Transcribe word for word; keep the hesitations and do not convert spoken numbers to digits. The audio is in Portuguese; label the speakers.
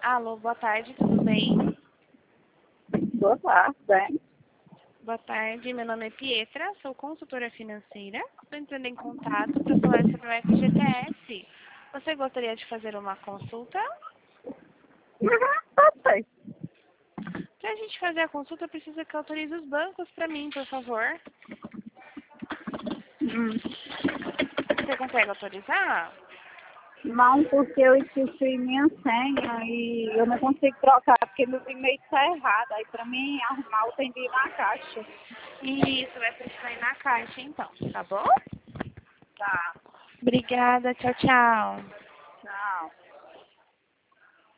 Speaker 1: Alô, boa tarde, tudo bem?
Speaker 2: Boa tarde, bem.
Speaker 1: Boa tarde, meu nome é Pietra, sou consultora financeira. Estou entrando em contato para falar sobre o F G T S. Você gostaria de fazer uma consulta?
Speaker 2: Uhum, pode ser.
Speaker 1: Para a gente fazer a consulta, precisa que autorize os bancos para mim, por favor.
Speaker 2: Hum.
Speaker 1: Você consegue autorizar?
Speaker 2: Não, porque eu esqueci minha senha e eu não consigo trocar, porque meu e-mail está errado. Aí para mim arrumar eu tenho que ir na caixa.
Speaker 1: Isso, vai precisar ir na caixa então, tá bom?
Speaker 2: Tá,
Speaker 1: Obrigada, tchau, tchau.
Speaker 2: tchau.